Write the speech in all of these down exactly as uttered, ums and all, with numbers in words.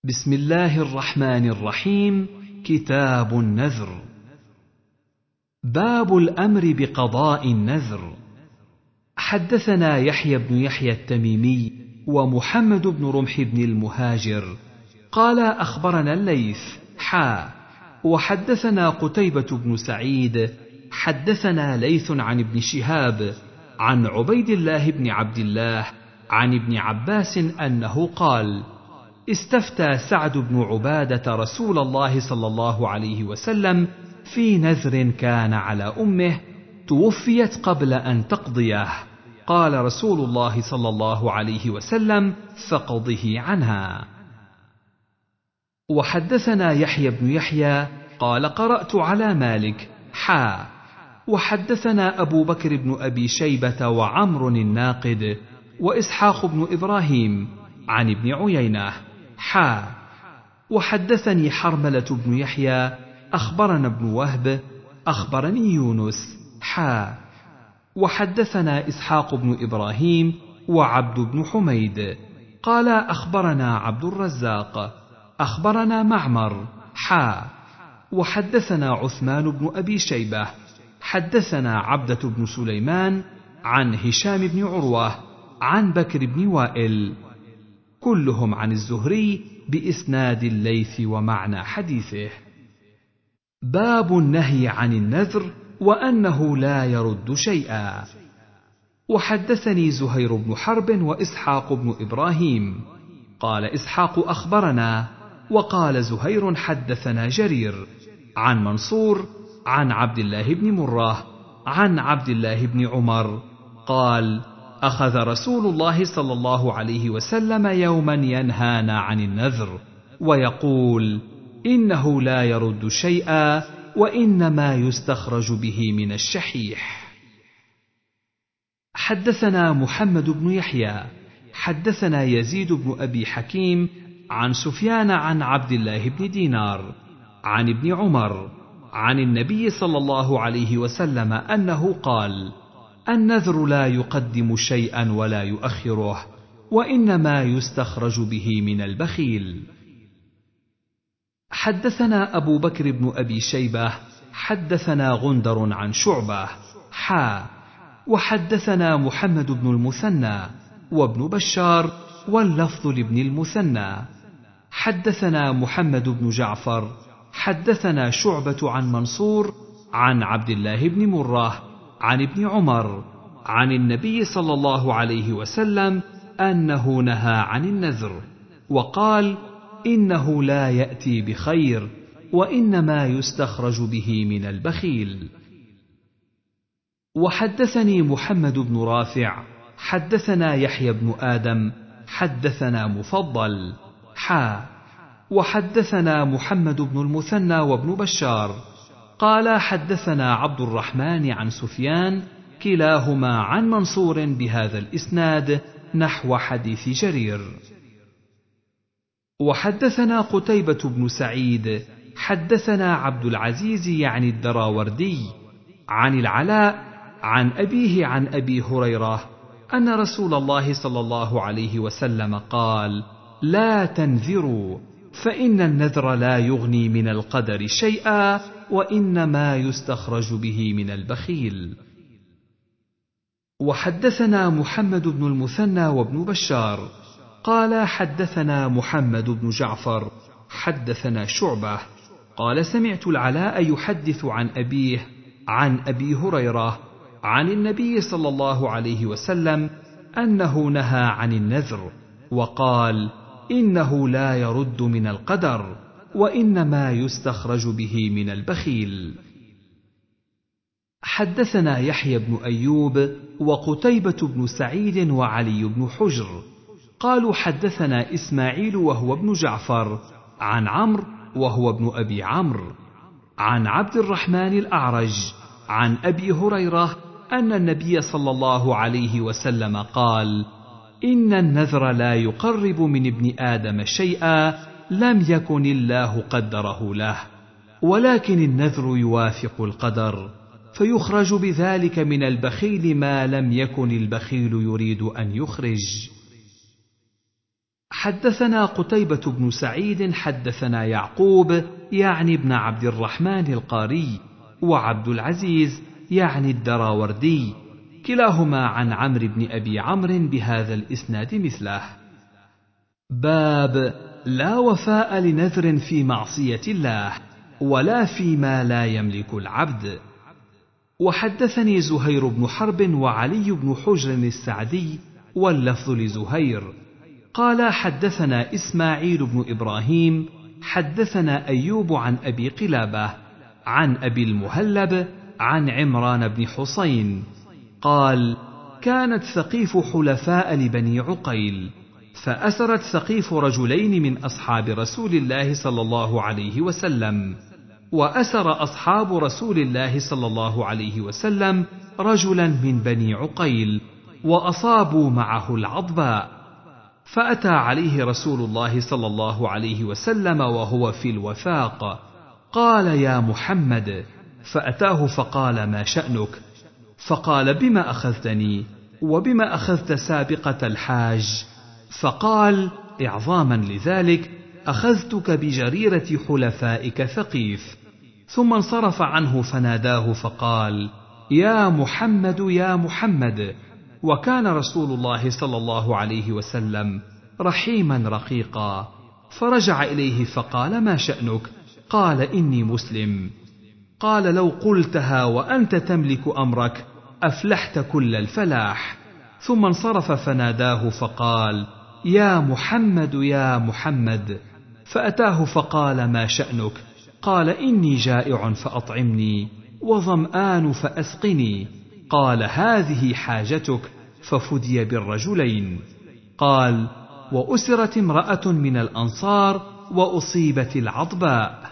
بسم الله الرحمن الرحيم. كتاب النذر. باب الأمر بقضاء النذر. حدثنا يحيى بن يحيى التميمي ومحمد بن رمح بن المهاجر قال أخبرنا الليث حا وحدثنا قتيبة بن سعيد حدثنا ليث عن ابن شهاب عن عبيد الله بن عبد الله عن ابن عباس أنه قال: استفتى سعد بن عبادة رسول الله صلى الله عليه وسلم في نذر كان على أمه توفيت قبل أن تقضيه، قال رسول الله صلى الله عليه وسلم: فقضه عنها. وحدثنا يحيى بن يحيى قال قرأت على مالك حا وحدثنا أبو بكر بن أبي شيبة وعمر الناقد وإسحاق بن إبراهيم عن ابن عيينة حا وحدثني حرملة بن يحيى أخبرنا ابن وهب أخبرني يونس حا وحدثنا إسحاق بن إبراهيم وعبد بن حميد قال أخبرنا عبد الرزاق أخبرنا معمر حا وحدثنا عثمان بن أبي شيبة حدثنا عبدة بن سليمان عن هشام بن عروة عن بكر بن وائل كلهم عن الزهري بإسناد الليث ومعنى حديثه. باب النهي عن النذر وأنه لا يرد شيئا. وحدثني زهير بن حرب وإسحاق بن إبراهيم قال إسحاق أخبرنا وقال زهير حدثنا جرير عن منصور عن عبد الله بن مرة عن عبد الله بن عمر قال: أخذ رسول الله صلى الله عليه وسلم يوما ينهانا عن النذر ويقول: إنه لا يرد شيئا وإنما يستخرج به من الشحيح. حدثنا محمد بن يحيى حدثنا يزيد بن أبي حكيم عن سفيان عن عبد الله بن دينار عن ابن عمر عن النبي صلى الله عليه وسلم أنه قال: النذر لا يقدم شيئا ولا يؤخره وإنما يستخرج به من البخيل. حدثنا أبو بكر بن أبي شيبة حدثنا غندر عن شعبة حا وحدثنا محمد بن المثنى وابن بشار واللفظ لابن المثنى حدثنا محمد بن جعفر حدثنا شعبة عن منصور عن عبد الله بن مرة عن ابن عمر عن النبي صلى الله عليه وسلم أنه نهى عن النذر وقال: إنه لا يأتي بخير وإنما يستخرج به من البخيل. وحدثني محمد بن رافع حدثنا يحيى بن آدم حدثنا مفضل حا وحدثنا محمد بن المثنى وابن بشار قال حدثنا عبد الرحمن عن سفيان كلاهما عن منصور بهذا الإسناد نحو حديث جرير. وحدثنا قتيبة بن سعيد حدثنا عبد العزيز يعني الدراوردي عن العلاء عن أبيه عن أبي هريرة أن رسول الله صلى الله عليه وسلم قال: لا تنذروا فإن النذر لا يغني من القدر شيئا وإنما يستخرج به من البخيل. وحدثنا محمد بن المثنى وابن بشار قال حدثنا محمد بن جعفر حدثنا شعبة قال سمعت العلاء يحدث عن أبيه عن أبي هريرة عن النبي صلى الله عليه وسلم أنه نهى عن النذر وقال: إنه لا يرد من القدر وإنما يستخرج به من البخيل. حدثنا يحيى بن أيوب وقتيبة بن سعيد وعلي بن حجر قالوا حدثنا إسماعيل وهو ابن جعفر عن عمرو وهو ابن أبي عمرو عن عبد الرحمن الأعرج عن أبي هريرة أن النبي صلى الله عليه وسلم قال: إن النذر لا يقرب من ابن آدم شيئا لم يكن الله قدره له، ولكن النذر يوافق القدر فيخرج بذلك من البخيل ما لم يكن البخيل يريد أن يخرج. حدثنا قتيبة بن سعيد حدثنا يعقوب يعني ابن عبد الرحمن القاري، وعبد العزيز يعني الدراوردي، كلاهما عن عمرو بن أبي عمرو بهذا الإسناد مثله. باب لا وفاء لنذر في معصية الله ولا فيما لا يملك العبد. وحدثني زهير بن حرب وعلي بن حجر السعدي واللفظ لزهير قال حدثنا إسماعيل بن إبراهيم حدثنا أيوب عن أبي قلابة عن أبي المهلب عن عمران بن حسين قال كانت ثقيف حلفاء لبني عقيل، فأسرت ثقيف رجلين من أصحاب رسول الله صلى الله عليه وسلم، وأسر أصحاب رسول الله صلى الله عليه وسلم رجلا من بني عقيل، وأصابوا معه العضباء، فأتى عليه رسول الله صلى الله عليه وسلم وهو في الوثاق، قال يا محمد، فأتاه فقال ما شأنك؟ فقال بما أخذتني وبما أخذت سابقة الحاج؟ فقال إعظاما لذلك أخذتك بجريرة حلفائك ثقيف. ثم انصرف عنه فناداه فقال يا محمد يا محمد، وكان رسول الله صلى الله عليه وسلم رحيما رقيقا، فرجع إليه فقال ما شأنك؟ قال إني مسلم. قال لو قلتها وأنت تملك أمرك أفلحت كل الفلاح. ثم انصرف فناداه فقال يا محمد يا محمد، فأتاه فقال ما شأنك؟ قال إني جائع فأطعمني وظمآن فأسقني. قال هذه حاجتك، ففدي بالرجلين. قال وأسرت امرأة من الأنصار وأصيبت العضباء،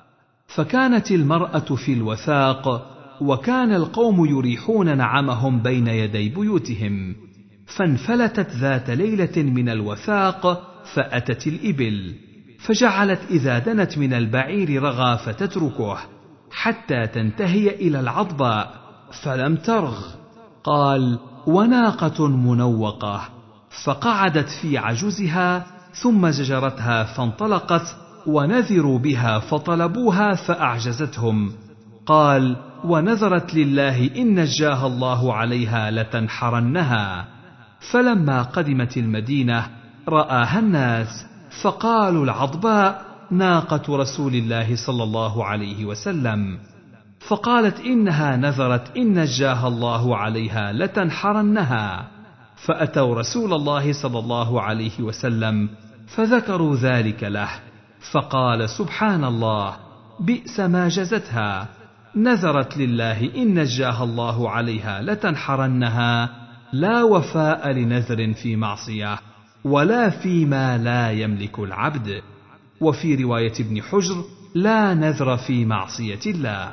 فكانت المرأة في الوثاق، وكان القوم يريحون نعمهم بين يدي بيوتهم، فانفلتت ذات ليلة من الوثاق فأتت الإبل، فجعلت إذا دنت من البعير رغى فتتركه حتى تنتهي إلى العضباء فلم ترغ. قال وناقة منوقة، فقعدت في عجزها ثم زجرتها فانطلقت، ونذروا بها فطلبوها فأعجزتهم. قال ونذرت لله إن نجاها الله عليها لتنحرنها. فلما قدمت المدينة رآها الناس فقالوا العضباء ناقة رسول الله صلى الله عليه وسلم، فقالت إنها نذرت إن نجاها الله عليها لتنحرنها. فأتوا رسول الله صلى الله عليه وسلم فذكروا ذلك له، فقال سبحان الله، بئس ما جزتها، نذرت لله إن نجاها الله عليها لتنحرنها، لا وفاء لنذر في معصية ولا فيما لا يملك العبد. وفي رواية ابن حجر لا نذر في معصية الله.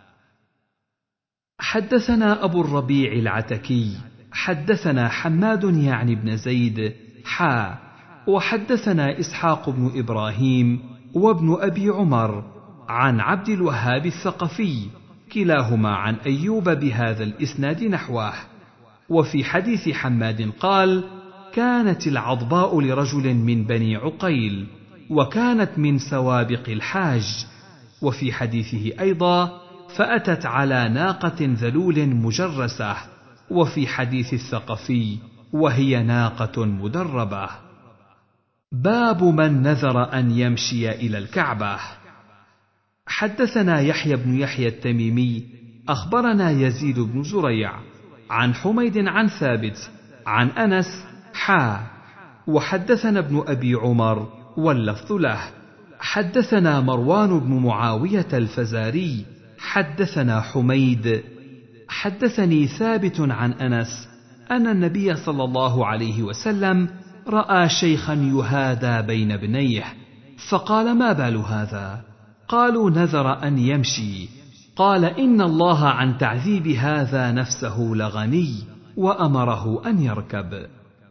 حدثنا أبو الربيع العتكي حدثنا حماد يعني بن زيد حا وحدثنا إسحاق بن إبراهيم وابن أبي عمر عن عبد الوهاب الثقفي كلاهما عن أيوب بهذا الإسناد نحوه. وفي حديث حماد قال كانت العضباء لرجل من بني عقيل، وكانت من سوابق الحاج. وفي حديثه أيضا فأتت على ناقة ذلول مجرسة. وفي حديث الثقفي وهي ناقة مدربة. باب من نذر أن يمشي إلى الكعبة. حدثنا يحيى بن يحيى التميمي أخبرنا يزيد بن زريع عن حميد عن ثابت عن أنس حا وحدثنا ابن أبي عمر واللفظ له. حدثنا مروان بن معاوية الفزاري حدثنا حميد حدثني ثابت عن أنس أن النبي صلى الله عليه وسلم رأى شيخا يهادى بين ابنيه، فقال ما بال هذا؟ قالوا نذر أن يمشي. قال إن الله عن تعذيب هذا نفسه لغني، وأمره أن يركب.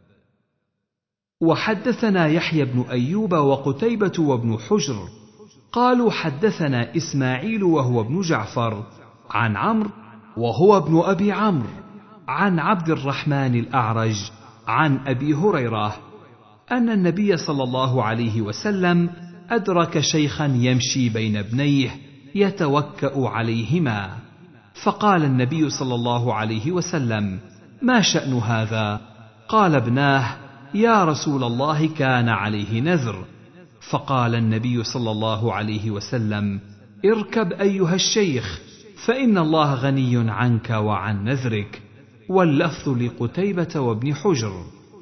وحدثنا يحيى بن أيوب وقتيبة وابن حجر قالوا حدثنا إسماعيل وهو ابن جعفر عن عمرو وهو ابن أبي عمرو عن عبد الرحمن الأعرج عن أبي هريرة أن النبي صلى الله عليه وسلم أدرك شيخا يمشي بين ابنيه يتوكأ عليهما، فقال النبي صلى الله عليه وسلم: ما شأن هذا؟ قال ابناه: يا رسول الله كان عليه نذر. فقال النبي صلى الله عليه وسلم: اركب أيها الشيخ، فإن الله غني عنك وعن نذرك. واللفظ لقتيبة وابن حجر.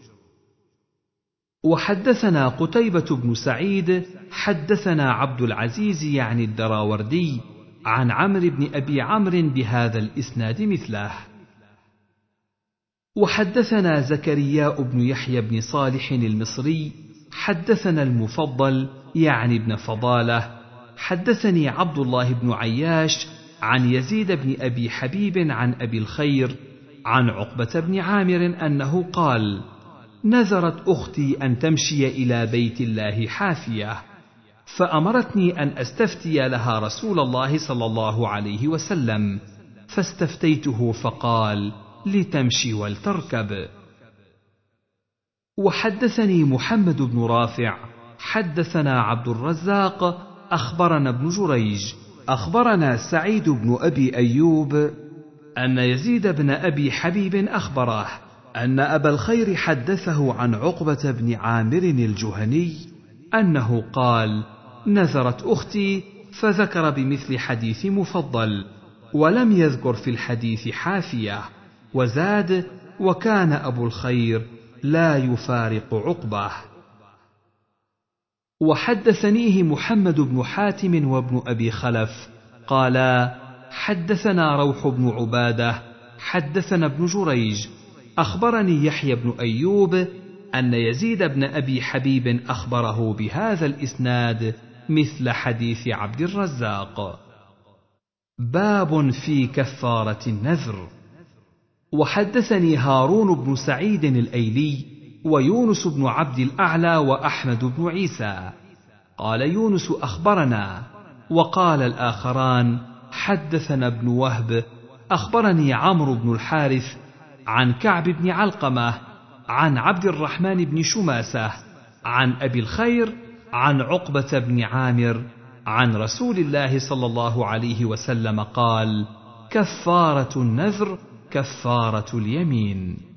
وحدثنا قتيبة بن سعيد حدثنا عبد العزيز يعني الدراوردي عن عمرو بن أبي عمرو بهذا الإسناد مثله. وحدثنا زكريا بن يحيى بن صالح المصري حدثنا المفضل يعني ابن فضالة حدثني عبد الله بن عياش عن يزيد بن أبي حبيب عن أبي الخير عن عقبة بن عامر أنه قال: نذرت أختي أن تمشي إلى بيت الله حافية، فأمرتني أن أستفتي لها رسول الله صلى الله عليه وسلم، فاستفتيته فقال: لتمشي ولتركب. وحدثني محمد بن رافع حدثنا عبد الرزاق أخبرنا ابن جريج أخبرنا سعيد بن أبي أيوب أن يزيد بن أبي حبيب أخبره أن أبا الخير حدثه عن عقبة بن عامر الجهني أنه قال: نذرت أختي، فذكر بمثل حديث مفضل، ولم يذكر في الحديث حافية، وزاد: وكان أبو الخير لا يفارق عقبة. وحدثنيه محمد بن حاتم وابن أبي خلف قالا: حدثنا روح بن عبادة حدثنا ابن جريج أخبرني يحيى بن أيوب أن يزيد بن أبي حبيب أخبره بهذا الإسناد مثل حديث عبد الرزاق. باب في كفارة النذر. وحدثني هارون بن سعيد الأيلي ويونس بن عبد الأعلى وأحمد بن عيسى قال يونس أخبرنا، وقال الآخران حدثنا ابن وهب أخبرني عمرو بن الحارث عن كعب بن علقمة عن عبد الرحمن بن شماسة عن أبي الخير عن عقبة بن عامر عن رسول الله صلى الله عليه وسلم قال: كفارة النذر كفارة اليمين.